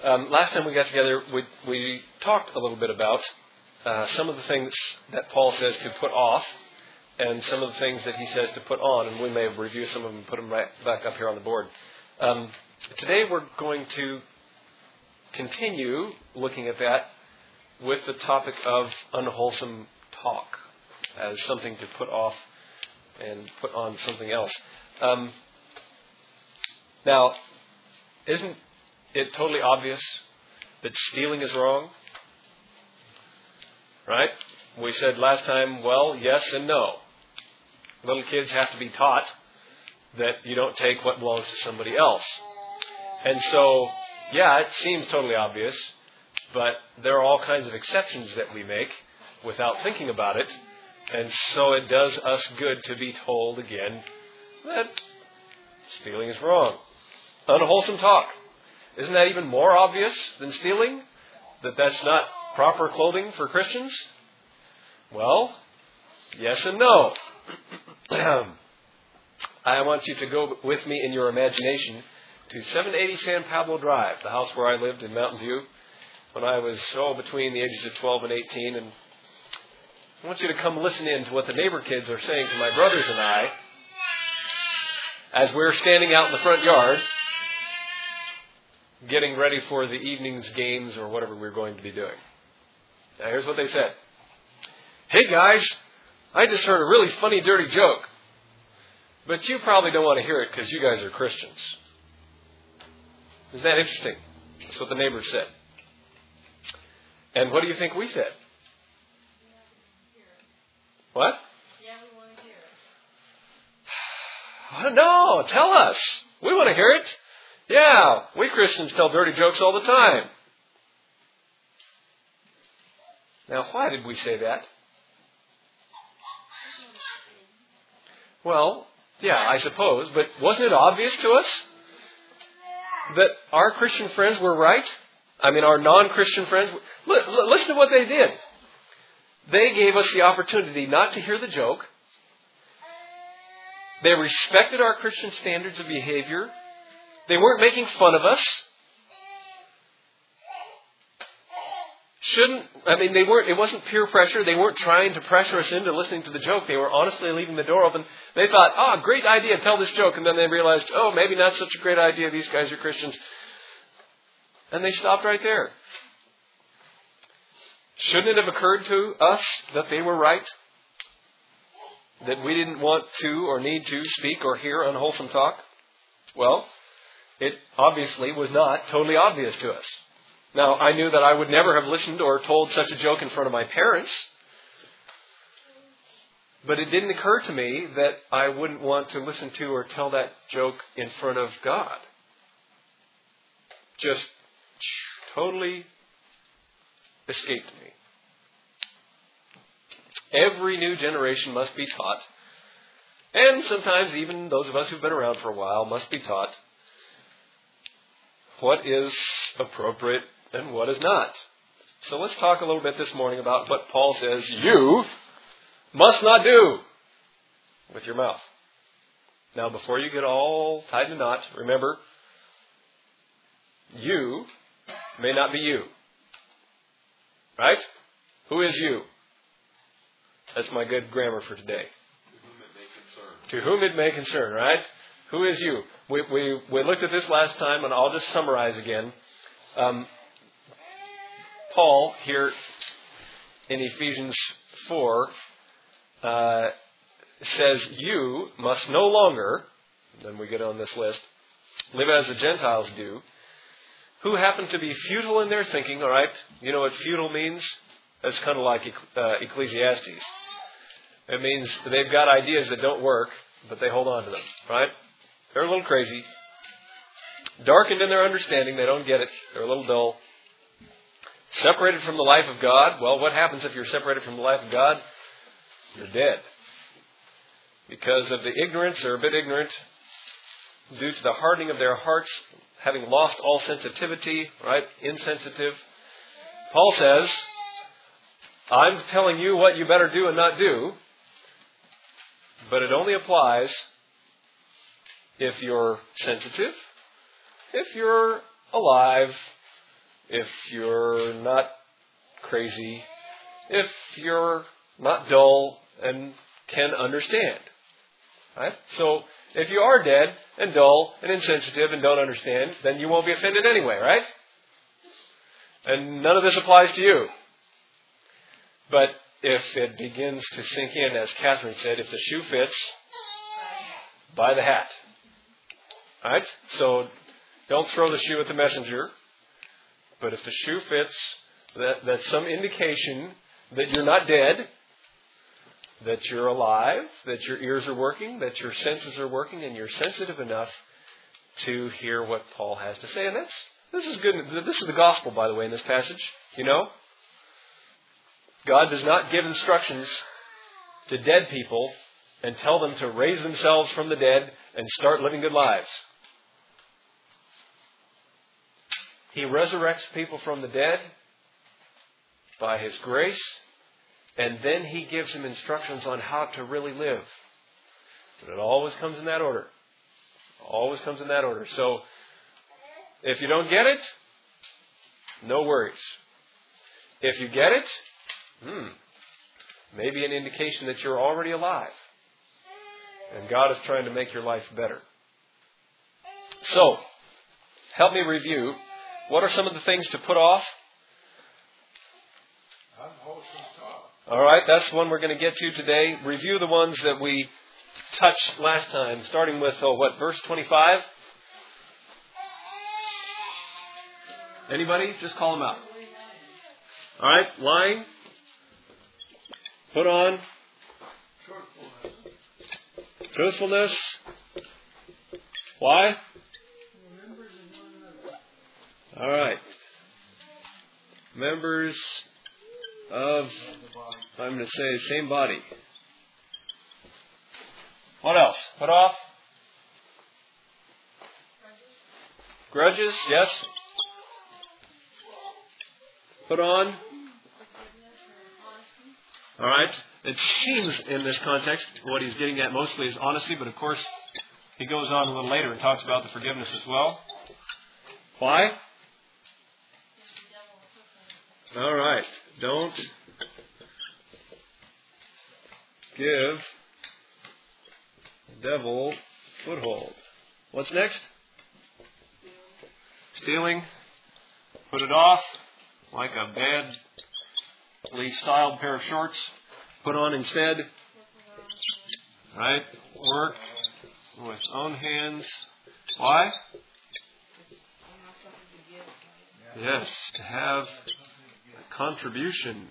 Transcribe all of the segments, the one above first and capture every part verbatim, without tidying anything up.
Um, last time we got together, we, we talked a little bit about uh, some of the things that Paul says to put off and some of the things that he says to put on, and we may have reviewed some of them and put them right back up here on the board. Um, today we're going to continue looking at that with the topic of unwholesome talk as something to put off and put on something else. Um, now, isn't it totally obvious that stealing is wrong? Right? We said last time, well, yes and no. Little kids have to be taught that you don't take what belongs to somebody else. And so, yeah, it seems totally obvious, but there are all kinds of exceptions that we make without thinking about it. And so it does us good to be told again that stealing is wrong. Unwholesome talk. Isn't that even more obvious than stealing? That that's not proper clothing for Christians? Well, yes and no. I want you to go with me in your imagination to seven eighty San Pablo Drive, the house where I lived in Mountain View when I was oh, between the ages of twelve and eighteen. And I want you to come listen in to what the neighbor kids are saying to my brothers and I as we're standing out in the front yard getting ready for the evening's games or whatever we're going to be doing. Now here's what they said. Hey guys, I just heard a really funny, dirty joke. But you probably don't want to hear it because you guys are Christians. Isn't that interesting? That's what the neighbors said. And what do you think we said? What? Yeah, we want to hear it. I don't know. Tell us. We want to hear it. Yeah, we Christians tell dirty jokes all the time. Now, why did we say that? Well, yeah, I suppose, but wasn't it obvious to us that our Christian friends were right? I mean, our non-Christian friends... Listen to what they did. They gave us the opportunity not to hear the joke. They respected our Christian standards of behavior. They weren't making fun of us. Shouldn't, I mean, they weren't, it wasn't peer pressure. They weren't trying to pressure us into listening to the joke. They were honestly leaving the door open. They thought, oh, great idea, tell this joke. And then they realized, oh, maybe not such a great idea. These guys are Christians. And they stopped right there. Shouldn't it have occurred to us that they were right? That we didn't want to or need to speak or hear unwholesome talk? Well, it obviously was not totally obvious to us. Now, I knew that I would never have listened or told such a joke in front of my parents. But it didn't occur to me that I wouldn't want to listen to or tell that joke in front of God. Just totally escaped me. Every new generation must be taught, and sometimes even those of us who've been around for a while must be taught what is appropriate and what is not. So let's talk a little bit this morning about what Paul says you must not do with your mouth. Now, before you get all tied in a knot, remember, you may not be you. Right? Who is you? That's my good grammar for today. To whom it may concern. To whom it may concern, right? Who is you? We we, we looked at this last time, and I'll just summarize again. Um, Paul, here in Ephesians four, uh, says, you must no longer, then we get on this list, live as the Gentiles do, who happen to be futile in their thinking, all right? You know what futile means? That's kind of like uh, Ecclesiastes. It means they've got ideas that don't work, but they hold on to them, right? They're a little crazy. Darkened in their understanding, they don't get it. They're a little dull. Separated from the life of God. Well, what happens if you're separated from the life of God? You're dead. Because of the ignorance, they're a bit ignorant, due to the hardening of their hearts, having lost all sensitivity, right? Insensitive. Paul says, I'm telling you what you better do and not do, but it only applies if you're sensitive, if you're alive, if you're not crazy, if you're not dull and can understand. Right? So, if you are dead and dull and insensitive and don't understand, then you won't be offended anyway, right? And none of this applies to you. But if it begins to sink in, as Catherine said, if the shoe fits, buy the hat. Right? So don't throw the shoe at the messenger. But if the shoe fits, that, that's some indication that you're not dead, that you're alive, that your ears are working, that your senses are working, and you're sensitive enough to hear what Paul has to say. And that's this is good. This is the gospel, by the way, in this passage. You know, God does not give instructions to dead people and tell them to raise themselves from the dead and start living good lives. He resurrects people from the dead by His grace, and then He gives them instructions on how to really live. But it always comes in that order. Always comes in that order. So, if you don't get it, no worries. If you get it, hmm, maybe an indication that you're already alive. And God is trying to make your life better. So, help me review. What are some of the things to put off? All right, that's one we're going to get to today. Review the ones that we touched last time, starting with, oh, what, verse twenty-five? Anybody? Just call them out. All right, lying. Put on. Truthfulness. Why? All right. Members of, I'm going to say, same body. What else? Put off? Grudges, yes. Put on? All right. It seems in this context what he's getting at mostly is honesty, but of course he goes on a little later and talks about the forgiveness as well. Why? All right. Don't give the devil foothold. What's next? Stealing. Put it off like a badly styled pair of shorts. Put on instead. Right? Work with own hands. Why? Yes, to have a contribution.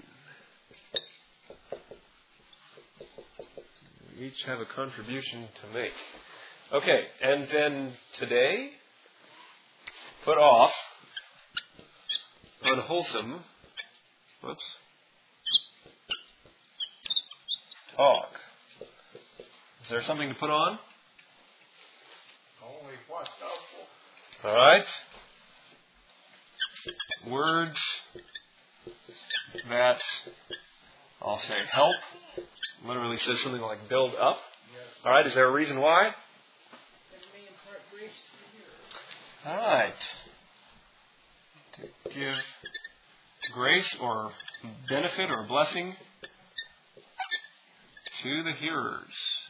We each have a contribution to make. Okay, and then today, put off unwholesome, whoops, talk. Is there something to put on? Only what's helpful. All right. Words that, I'll say, help. Literally says something like build up. All right. Is there a reason why? All right. To give grace or benefit or blessing to the hearers.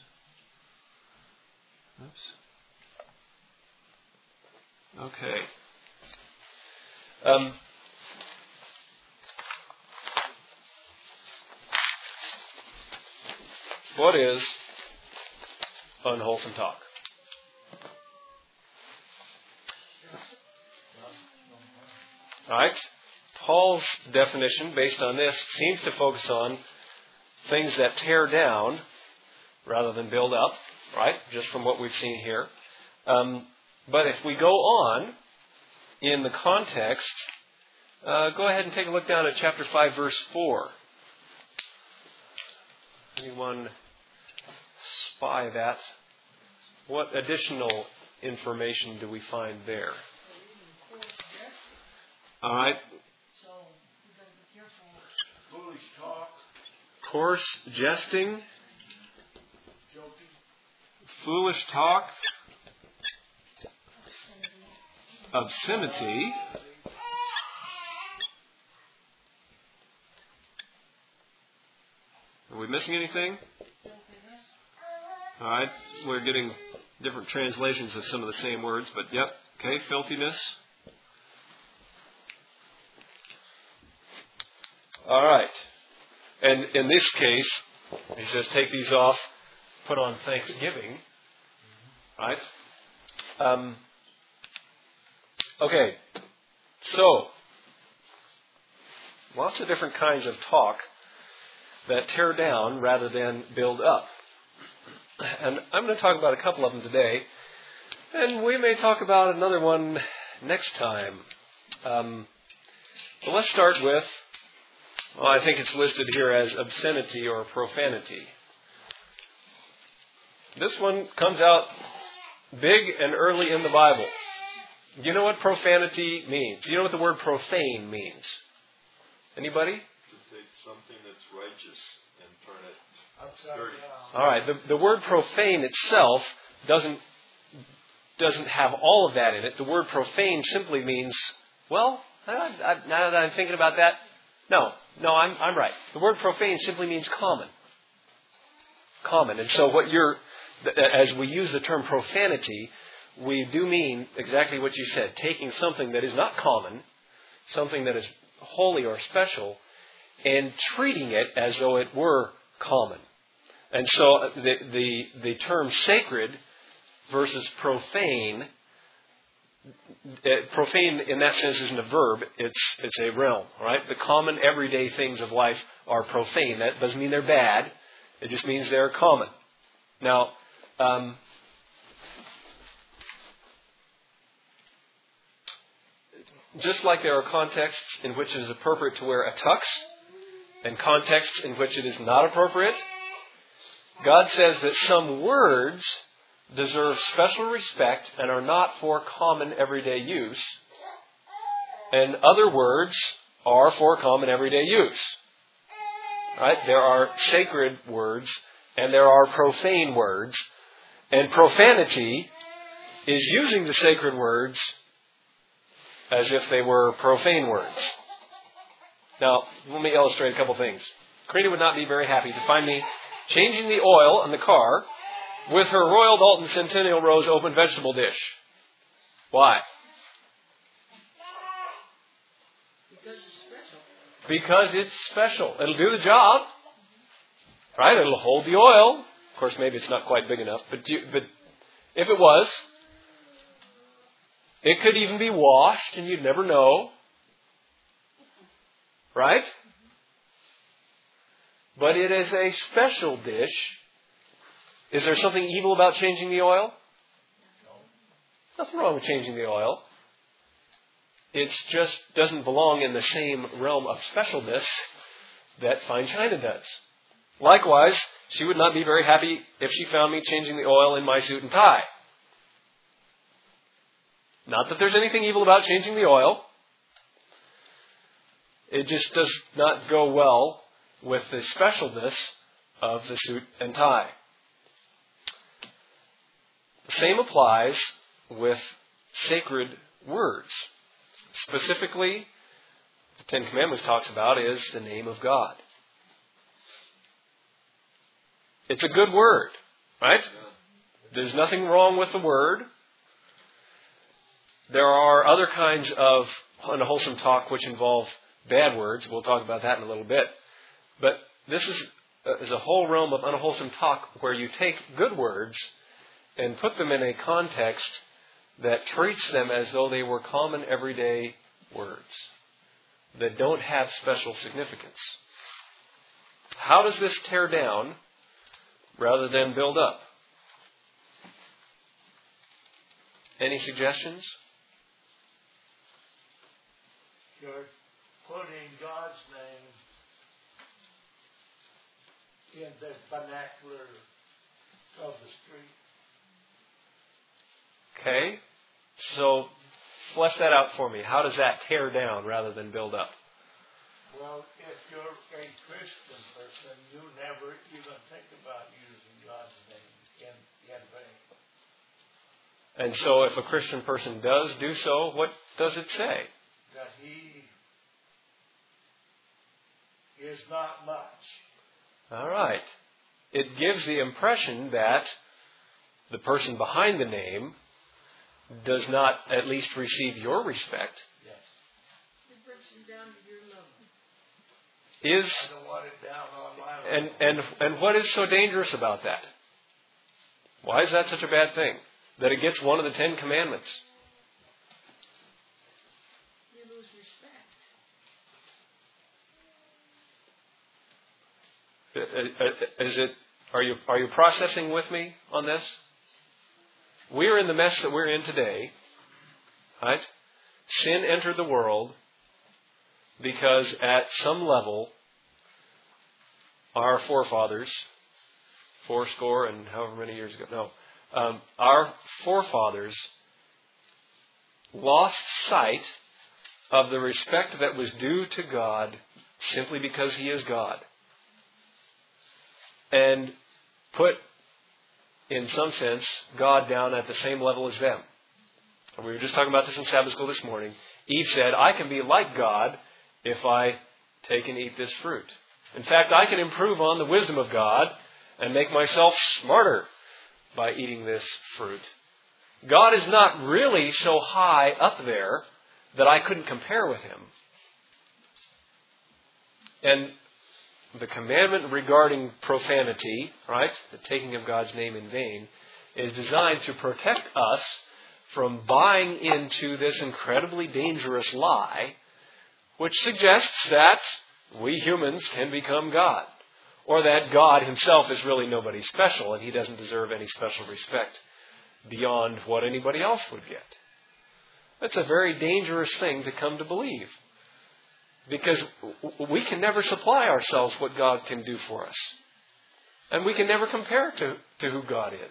Oops. Okay. Um, what is unwholesome talk? All right. Paul's definition, based on this, seems to focus on things that tear down rather than build up, right? Just from what we've seen here. Um, but if we go on in the context, uh, go ahead and take a look down at chapter five, verse four. Anyone spy that? What additional information do we find there? All right. Foolish talk. Coarse jesting. Joking. Foolish talk. Obscenity. Are we missing anything? All right. We're getting different translations of some of the same words, but yep. Okay, filthiness. All right. And in this case, he says, take these off, put on thanksgiving. Right? Um, okay. So, lots of different kinds of talk that tear down rather than build up. And I'm going to talk about a couple of them today. And we may talk about another one next time. Um, but let's start with, well, I think it's listed here as obscenity or profanity. This one comes out big and early in the Bible. Do you know what profanity means? Do you know what the word profane means? Anybody? To take something that's righteous and turn it dirty. All right. The, the word profane itself doesn't doesn't have all of that in it. The word profane simply means, well, I, I, now that I'm thinking about that, no, no, I'm I'm right. The word profane simply means common. Common. And so what you're, as we use the term profanity, we do mean exactly what you said, taking something that is not common, something that is holy or special, and treating it as though it were common. And so the the, the term sacred versus profane, uh, profane in that sense isn't a verb, it's it's a realm, right? The common everyday things of life are profane. That doesn't mean they're bad, it just means they're common. Now, um, just like there are contexts in which it is appropriate to wear a tux, and contexts in which it is not appropriate, God says that some words deserve special respect and are not for common everyday use, and other words are for common everyday use. Right? There are sacred words and there are profane words, and profanity is using the sacred words as if they were profane words. Now, let me illustrate a couple things. Karina would not be very happy to find me changing the oil in the car with her Royal Dalton Centennial Rose open vegetable dish. Why? Because it's special. Because it's special. It'll do the job. Right? It'll hold the oil. Of course, maybe it's not quite big enough, but you, but if it was, it could even be washed and you'd never know. Right? But it is a special dish. Is there something evil about changing the oil? No. Nothing wrong with changing the oil. It just doesn't belong in the same realm of specialness that fine china does. Likewise, she would not be very happy if she found me changing the oil in my suit and tie. Not that there's anything evil about changing the oil. It just does not go well with the specialness of the suit and tie. The same applies with sacred words. Specifically, the Ten Commandments talks about is the name of God. It's a good word, right? There's nothing wrong with the word. There are other kinds of unwholesome talk which involve bad words. We'll talk about that in a little bit. But this is, uh, is a whole realm of unwholesome talk where you take good words and put them in a context that treats them as though they were common everyday words that don't have special significance. How does this tear down rather than build up? Any suggestions? You're putting God's name in the vernacular of the street. Okay, so flesh that out for me. How does that tear down rather than build up? Well, if you're a Christian person, you never even think about using God's name in, in vain. And so if a Christian person does do so, what does it say? That he is not much. All right. It gives the impression that the person behind the name does not at least receive your respect. Yes. It brings him down to your level. Is I don't want it down on my level. and and and what is so dangerous about that? Why is that such a bad thing? That it gets one of the Ten Commandments. You lose respect. Is it? Are you are you processing with me on this? We're in the mess that we're in today, right? Sin entered the world because at some level, our forefathers, four score and however many years ago, no, um, our forefathers lost sight of the respect that was due to God simply because He is God. And put, in some sense, God down at the same level as them. And we were just talking about this in Sabbath school this morning. Eve said, I can be like God if I take and eat this fruit. In fact, I can improve on the wisdom of God and make myself smarter by eating this fruit. God is not really so high up there that I couldn't compare with Him. And the commandment regarding profanity, right, the taking of God's name in vain, is designed to protect us from buying into this incredibly dangerous lie, which suggests that we humans can become God, or that God Himself is really nobody special and He doesn't deserve any special respect beyond what anybody else would get. That's a very dangerous thing to come to believe. Because we can never supply ourselves what God can do for us. And we can never compare to, to who God is.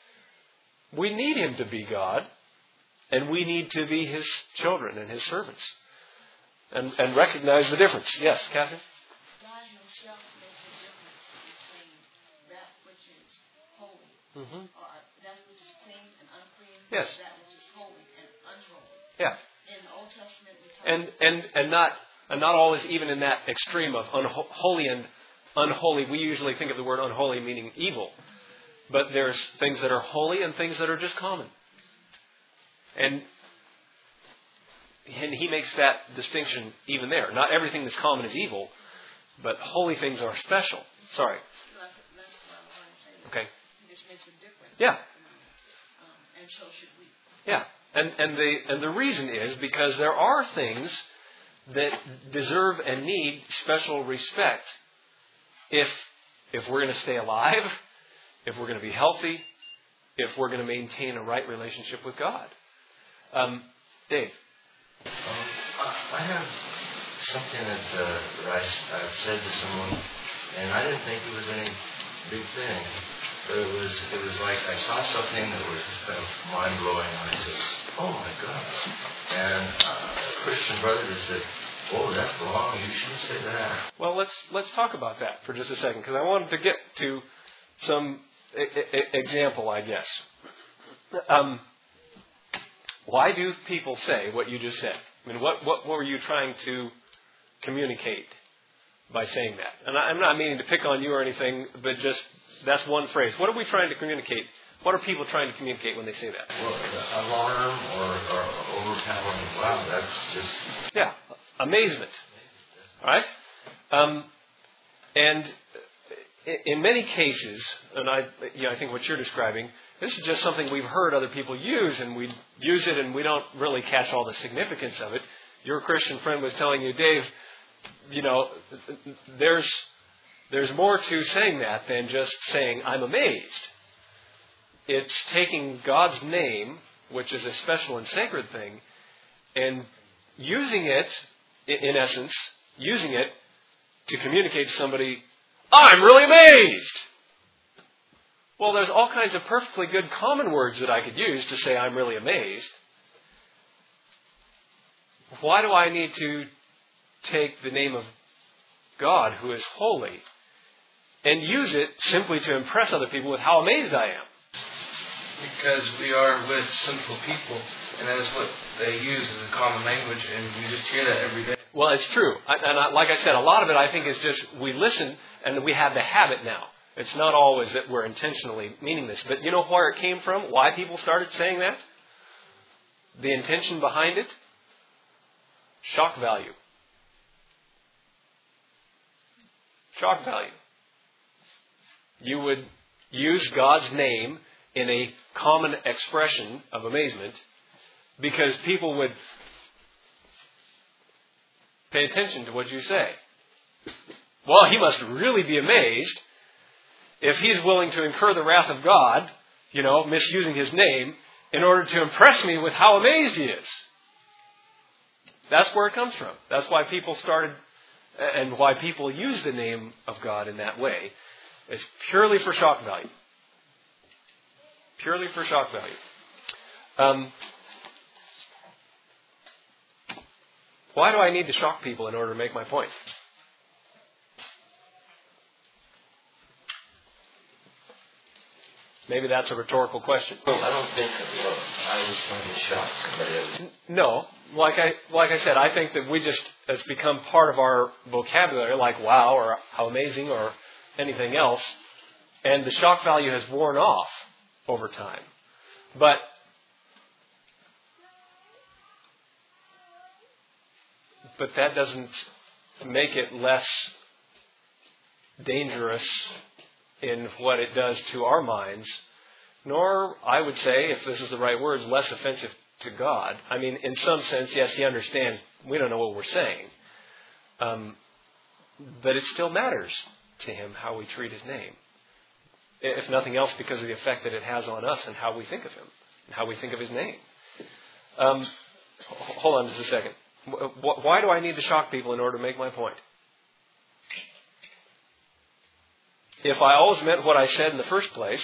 We need Him to be God. And we need to be His children and His servants. And, and recognize the difference. Yes, Catherine? God Himself makes a difference between that which is holy, Mm-hmm. or that which is clean and unclean, Yes. that which is holy and unholy. Yeah. In the Old Testament, we talk And, and, and not... And not always even in that extreme of unholy and unholy. We usually think of the word unholy meaning evil. But there's things that are holy and things that are just common. And, and He makes that distinction even there. Not everything that's common is evil, but holy things are special. Sorry. That's, that's what I want to say. Okay. It just makes a difference. Yeah. Um, and so should we. Yeah. And, and, the, and the reason is because there are things that deserve and need special respect if if we're going to stay alive, if we're going to be healthy, if we're going to maintain a right relationship with God. Um, Dave? Um, I have something that, uh, that I, I've said to someone, and I didn't think it was any big thing, but it was it was like I saw something that was just kind of mind-blowing, and I said, oh my God. And uh, a Christian brother just said, oh, that's wrong, you shouldn't say that. Well, let's let's talk about that for just a second, because I wanted to get to some I- I- example, I guess. Um, why do people say what you just said? I mean, what, what were you trying to communicate by saying that? And I, I'm not meaning to pick on you or anything, but just that's one phrase. What are we trying to communicate? What are people trying to communicate when they say that? Well, alarm or, or overpowering, wow, that's just... Yeah, amazement. Right? Um, and in many cases, and I, you know, I think what you're describing, this is just something we've heard other people use, and we use it and we don't really catch all the significance of it. Your Christian friend was telling you, Dave, you know, there's there's more to saying that than just saying, I'm amazed. It's taking God's name, which is a special and sacred thing, and using it, in essence, using it to communicate to somebody, I'm really amazed. Well, there's all kinds of perfectly good common words that I could use to say I'm really amazed. Why do I need to take the name of God, who is holy, and use it simply to impress other people with how amazed I am? because we are with sinful people, and that is what they use as a common language, and we just hear that every day. Well, it's true. And I, like I said, a lot of it I think is just we listen and we have the habit now. It's not always that we're intentionally meaning this. But you know where it came from? Why people started saying that? The intention behind it? Shock value. Shock value. You would use God's name in a common expression of amazement because people would pay attention to what you say. Well, he must really be amazed if he's willing to incur the wrath of God, you know, misusing his name, in order to impress me with how amazed he is. That's where it comes from. That's why people started, and why people use the name of God in that way. It's purely for shock value. Purely for shock value. Um, why do I need to shock people in order to make my point? Maybe that's a rhetorical question. Well, I don't think that well, I was trying to shock somebody else. No. Like I like I said, I think that we just, it's become part of our vocabulary, like wow or how amazing or anything else. And the shock value has worn off over time. But but that doesn't make it less dangerous in what it does to our minds, nor, I would say, if this is the right words, less offensive to God. I mean, in some sense, yes, he understands we don't know what we're saying. Um, but it still matters to him how we treat his name. If nothing else, because of the effect that it has on us and how we think of him, and how we think of his name. Um, hold on just a second. Why do I need to shock people in order to make my point? If I always meant what I said in the first place,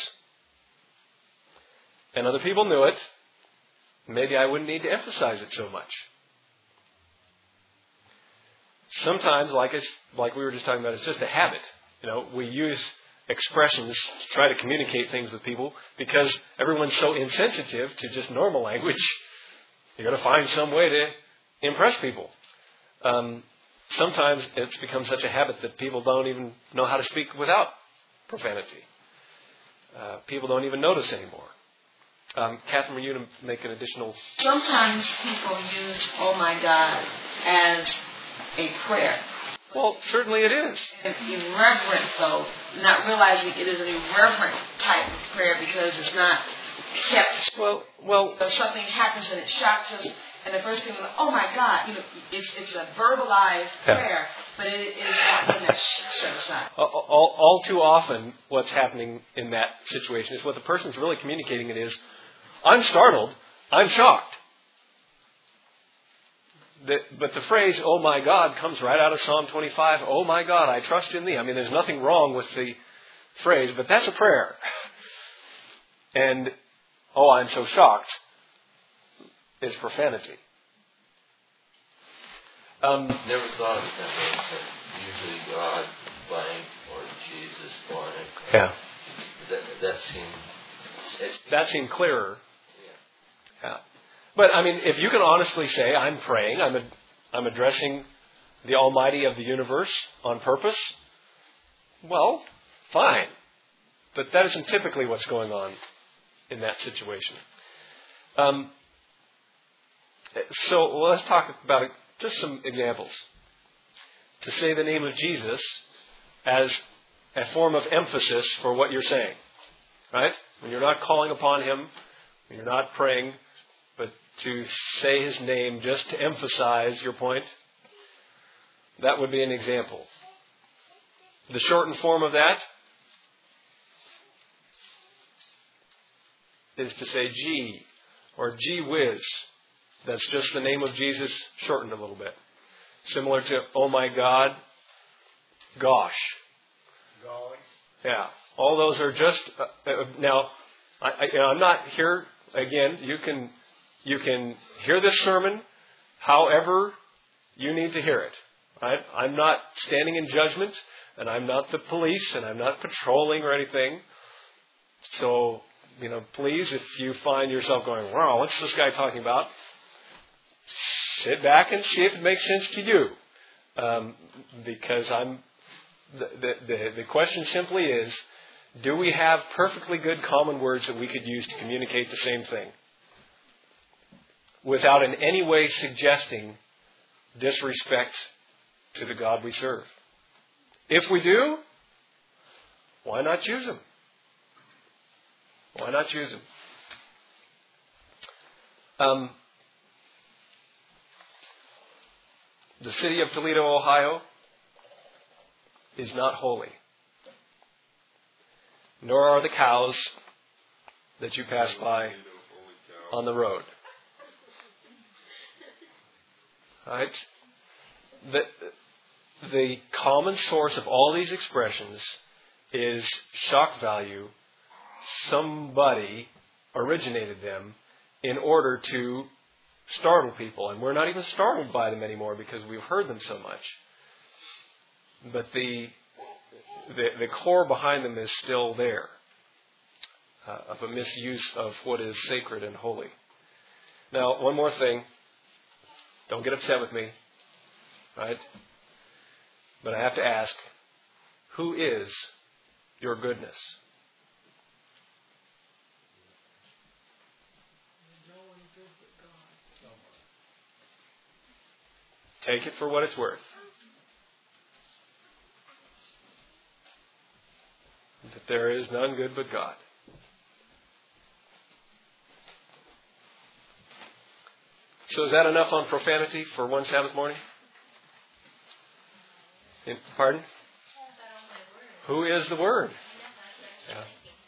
and other people knew it, maybe I wouldn't need to emphasize it so much. Sometimes, like it's, like we were just talking about, it's just a habit. You know, we use expressions to try to communicate things with people because everyone's so insensitive to just normal language. You've got to find some way to impress people. Um, sometimes it's become such a habit that people don't even know how to speak without profanity. Uh, people don't even notice anymore. Um, Catherine, were you to make an additional... Sometimes people use, oh my God, as a prayer. Well, certainly it is. An irreverent, though, not realizing it is an irreverent type of prayer because it's not kept. Well, well... So something happens and it shocks us, and the first thing is, oh my God, you know, it's, it's a verbalized prayer, yeah. But it is not one that's set aside. All, all, all too often, what's happening in that situation is what the person's really communicating it is, I'm startled, I'm shocked. The, but the phrase, oh my God, comes right out of Psalm twenty-five. Oh my God, I trust in thee. I mean, there's nothing wrong with the phrase, but that's a prayer. And, oh, I'm so shocked, is profanity. Um, Never thought of it that way, but usually God blank or Jesus blank. Yeah. That, that seemed... It's, that seemed clearer. Yeah. Yeah. But, I mean, if you can honestly say, I'm praying, I'm, ad- I'm addressing the Almighty of the universe on purpose, well, fine. But that isn't typically what's going on in that situation. Um, so well, let's talk about it, just some examples. To say the name of Jesus as a form of emphasis for what you're saying. Right? When you're not calling upon Him, when you're not praying, but to say His name just to emphasize your point, that would be an example. The shortened form of that is to say gee or gee whiz. That's just the name of Jesus shortened a little bit. Similar to oh my God, gosh. Golly. Yeah. All those are just uh, uh, now. I, I, you know, I'm not here again. You can you can hear this sermon however you need to hear it. Right? I'm not standing in judgment, and I'm not the police, and I'm not patrolling or anything. So you know, please, if you find yourself going, wow, what's this guy talking about? Sit back and see if it makes sense to you. Um, because I'm, the, the, the, the question simply is, do we have perfectly good common words that we could use to communicate the same thing without in any way suggesting disrespect to the God we serve? If we do, why not choose them? Why not choose them? Um, the city of Toledo, Ohio, is not holy. Nor are the cows that you pass by on the road. Right? The, the common source of all these expressions is shock value. Somebody originated them in order to startle people. And we're not even startled by them anymore because we've heard them so much. But the the, the core behind them is still there, uh, of a misuse of what is sacred and holy. Now, one more thing. Don't get upset with me. Right? But I have to ask, who is your goodness? Take it for what it's worth. That there is none good but God. So is that enough on profanity for one Sabbath morning? In, pardon? Who is the Word? Yeah.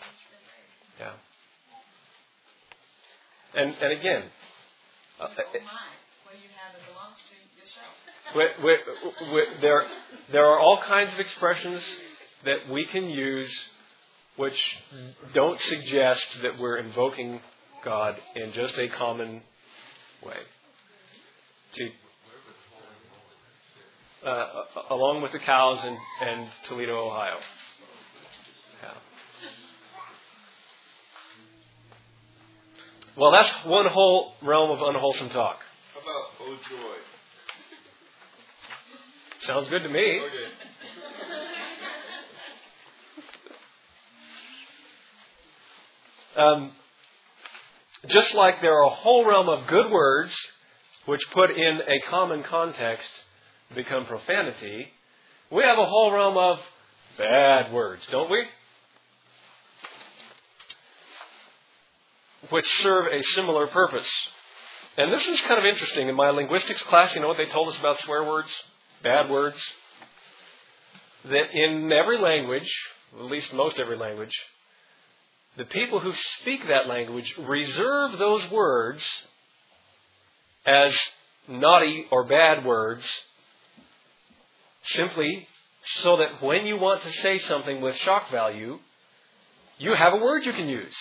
Yeah. And and again, uh, we, we, we, there there are all kinds of expressions that we can use which don't suggest that we're invoking God in just a common way. To, uh, along with the cows and, and Toledo, Ohio. Yeah. Well, that's one whole realm of unwholesome talk. How about oh joy? Sounds good to me. Okay. Um, just like there are a whole realm of good words which put in a common context become profanity, we have a whole realm of bad words, don't we? Which serve a similar purpose. And this is kind of interesting. In my linguistics class, you know what they told us about swear words? Bad words? That in every language, at least most every language, the people who speak that language reserve those words as naughty or bad words simply so that when you want to say something with shock value, you have a word you can use.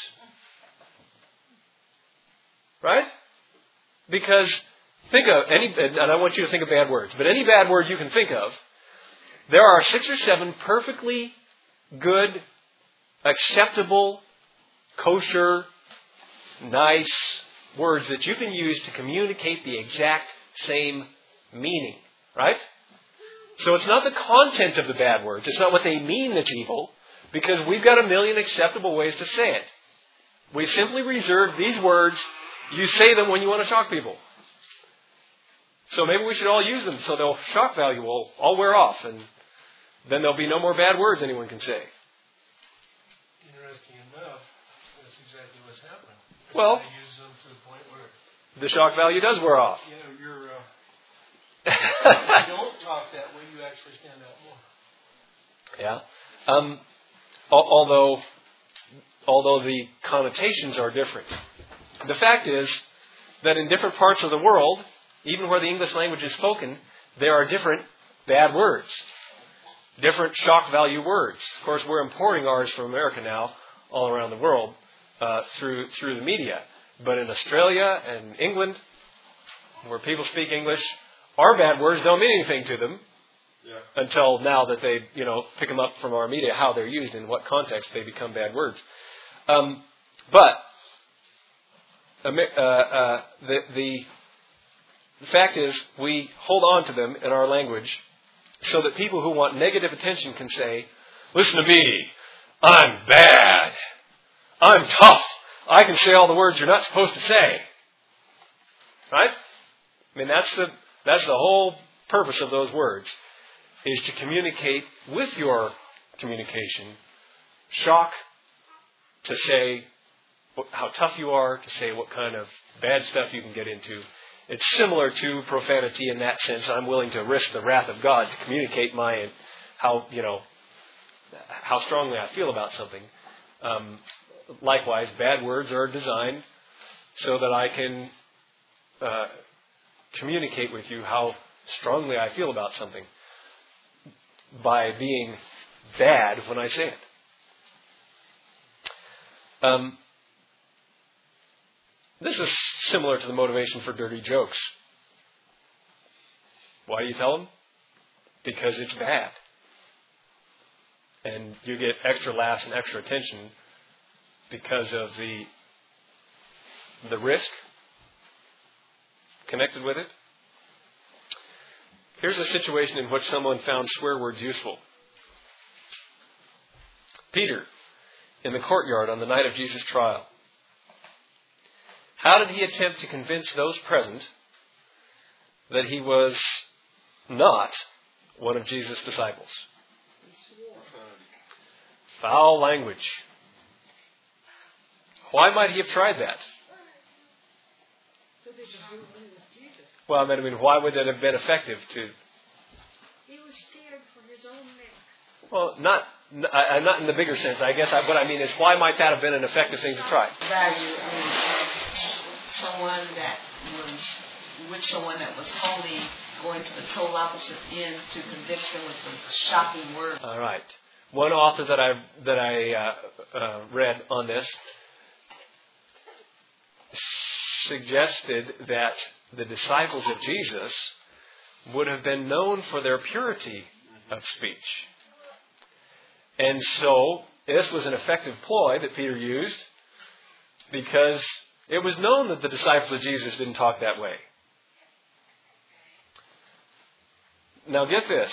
Right? Because think of any, and I want you to think of bad words, but any bad word you can think of, there are six or seven perfectly good, acceptable, kosher, nice words that you can use to communicate the exact same meaning. Right? So it's not the content of the bad words. It's not what they mean that's evil, because we've got a million acceptable ways to say it. We simply reserve these words. You say them when you want to shock people. So maybe we should all use them so their shock value will all wear off, and then there'll be no more bad words anyone can say. Interesting enough, that's exactly what's happening. Well, I use them to the point where the shock value does wear off. you know you're. Uh, you don't talk that way. You actually stand out more. Yeah. Um, al- although, although the connotations are different. The fact is that in different parts of the world, even where the English language is spoken, there are different bad words. Different shock value words. Of course, we're importing ours from America now all around the world uh, through through the media. But in Australia and England, where people speak English, our bad words don't mean anything to them Yeah. until now that they, you know, pick them up from our media, how they're used, in what context they become bad words. Um, But uh, uh, the, the the fact is, we hold on to them in our language so that people who want negative attention can say, listen to me, I'm bad, I'm tough, I can say all the words you're not supposed to say. Right? I mean, that's the that's the whole purpose of those words, is to communicate with your communication. Shock, to say how tough you are, to say what kind of bad stuff you can get into. It's similar to profanity in that sense. I'm willing to risk the wrath of God to communicate my how you know how strongly I feel about something. Um, likewise, bad words are designed so that I can uh, communicate with you how strongly I feel about something by being bad when I say it. Um, this is similar to the motivation for dirty jokes. Why do you tell them? Because it's bad. And you get extra laughs and extra attention because of the the risk connected with it. Here's a situation in which someone found swear words useful. Peter, in the courtyard on the night of Jesus' trial. How did he attempt to convince those present that he was not one of Jesus' disciples? Foul language. Why might he have tried that? Well, I mean, why would that have been effective to... He was scared for his own neck. Well, not uh, not in the bigger sense. I guess I, what I mean is, why might that have been an effective thing to try? Value. I mean, someone that was with someone that was wholly going to the total opposite end to convince them with the shocking word. All right. One author that I that I uh, uh, read on this suggested that the disciples of Jesus would have been known for their purity of speech. And so, this was an effective ploy that Peter used because it was known that the disciples of Jesus didn't talk that way. Now get this.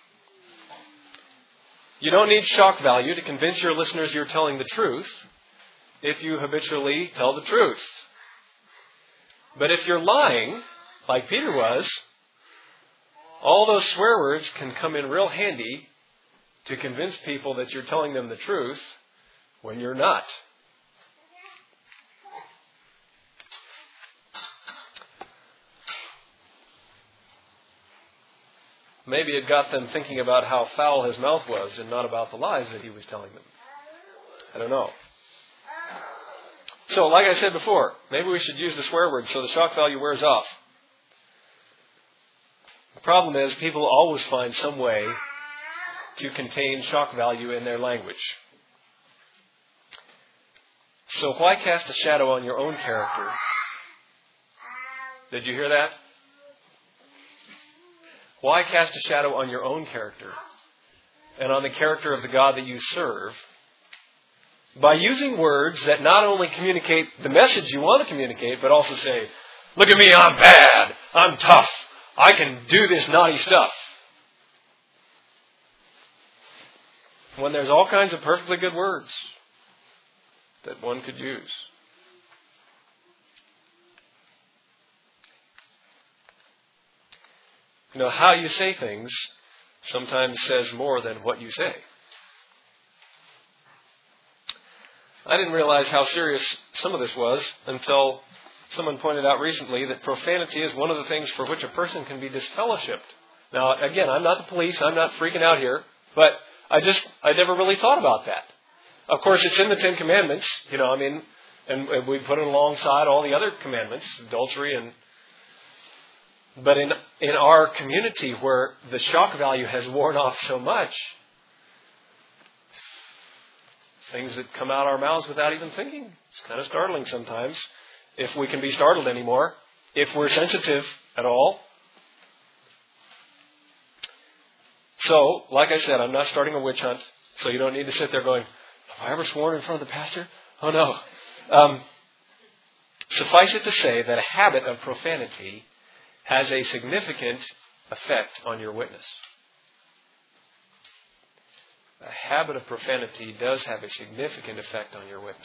You don't need shock value to convince your listeners you're telling the truth if you habitually tell the truth. But if you're lying, like Peter was, all those swear words can come in real handy to convince people that you're telling them the truth when you're not. Maybe it got them thinking about how foul his mouth was and not about the lies that he was telling them. I don't know. So, like I said before, maybe we should use the swear word so the shock value wears off. The problem is people always find some way to contain shock value in their language. So why cast a shadow on your own character? Did you hear that? Why cast a shadow on your own character and on the character of the God that you serve by using words that not only communicate the message you want to communicate, but also say, look at me, I'm bad, I'm tough, I can do this naughty stuff. When there's all kinds of perfectly good words that one could use. You know, how you say things sometimes says more than what you say. I didn't realize how serious some of this was until someone pointed out recently that profanity is one of the things for which a person can be disfellowshipped. Now, again, I'm not the police. I'm not freaking out here. But I just, I never really thought about that. Of course, it's in the Ten Commandments, you know, I mean, and we put it alongside all the other commandments, adultery and... But in in our community where the shock value has worn off so much, things that come out our mouths without even thinking. It's kind of startling sometimes, if we can be startled anymore, if we're sensitive at all. So, like I said, I'm not starting a witch hunt, so you don't need to sit there going, have I ever sworn in front of the pastor? Oh no. Um, suffice it to say that a habit of profanity has a significant effect on your witness. A habit of profanity does have a significant effect on your witness.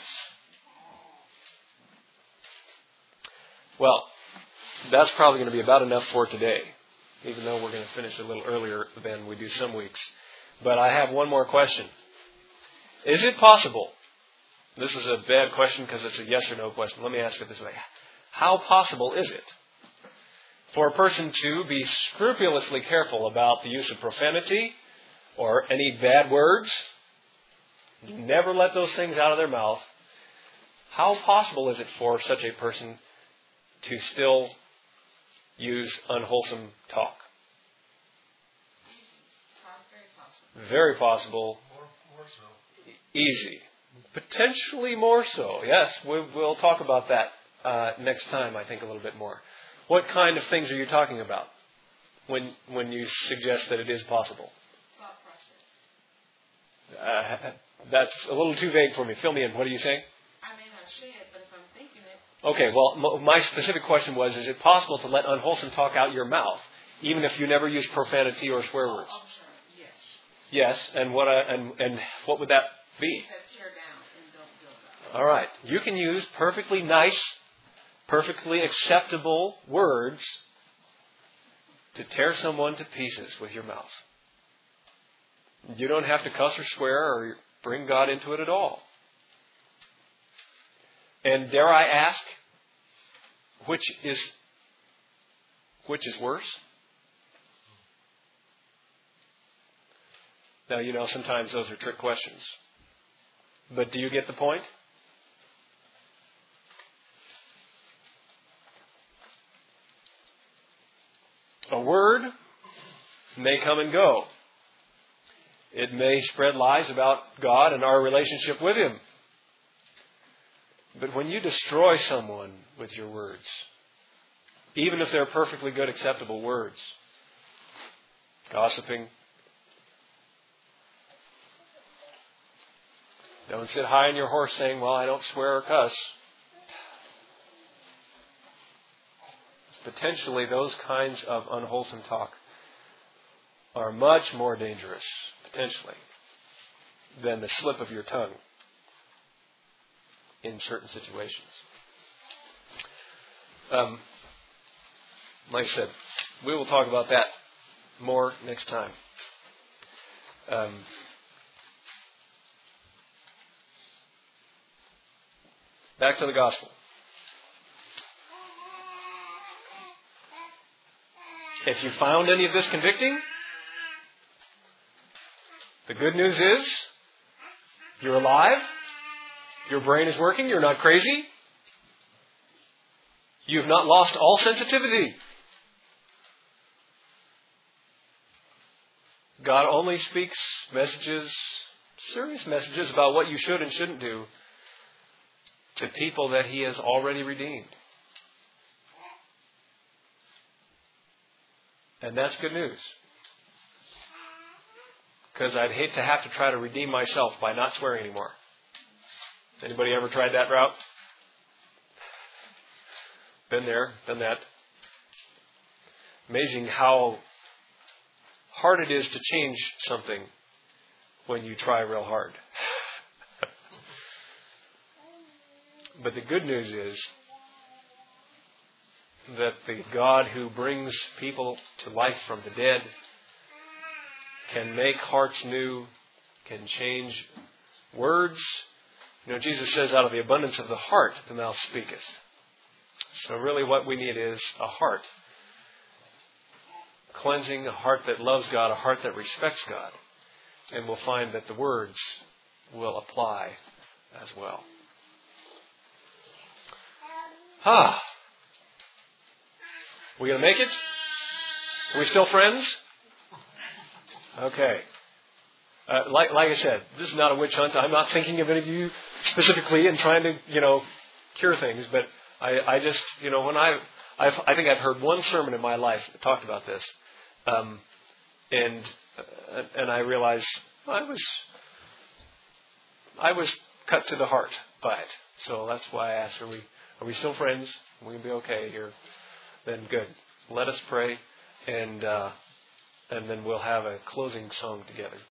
Well, that's probably going to be about enough for today, even though we're going to finish a little earlier than we do some weeks. But I have one more question. Is it possible, this is a bad question because it's a yes or no question. Let me ask it this way. How possible is it for a person to be scrupulously careful about the use of profanity or any bad words, never let those things out of their mouth? How possible is it for such a person to still use unwholesome talk? Very possible. More, more so. Easy. Potentially more so. Yes, we, we'll talk about that uh, next time, I think, a little bit more. What kind of things are you talking about when when you suggest that it is possible? Thought process. Uh, that's a little too vague for me. Fill me in. What are you saying? I may not say it, but if I'm thinking it. Okay, well, m- my specific question was, is it possible to let unwholesome talk out your mouth, even if you never use profanity or swear words? Oh, I'm sorry. Yes. Yes, and what uh, and and what would that be? That tear down and don't build up. All right. You can use perfectly nice, perfectly acceptable words to tear someone to pieces with your mouth. You don't have to cuss or swear or bring God into it at all. And dare I ask, which is which is worse? Now, you know, sometimes those are trick questions. But do you get the point? A word may come and go. It may spread lies about God and our relationship with Him. But when you destroy someone with your words, even if they're perfectly good, acceptable words, gossiping, don't sit high on your horse saying, well, I don't swear or cuss. Potentially, those kinds of unwholesome talk are much more dangerous, potentially, than the slip of your tongue in certain situations. Um, like I said, we will talk about that more next time. Um, back to the gospel. If you found any of this convicting, the good news is you're alive, your brain is working, you're not crazy, you've not lost all sensitivity. God only speaks messages, serious messages about what you should and shouldn't do to people that He has already redeemed. And that's good news. Because I'd hate to have to try to redeem myself by not swearing anymore. Anybody ever tried that route? Been there, done that. Amazing how hard it is to change something when you try real hard. But the good news is that the God who brings people to life from the dead can make hearts new, can change words. You know, Jesus says, out of the abundance of the heart, the mouth speaketh. So really what we need is a heart. Cleansing, a heart that loves God, a heart that respects God. And we'll find that the words will apply as well. Ah. We going to make it? Are we still friends? Okay. Uh, like, like I said, this is not a witch hunt. I'm not thinking of any of you specifically and trying to, you know, cure things. But I, I just, you know, when I, I've, I think I've heard one sermon in my life that talked about this, um, and uh, and I realized I was, I was cut to the heart by it. So that's why I asked, are we are we still friends? We'll be okay here. Then good. Let us pray, and uh, and then we'll have a closing song together.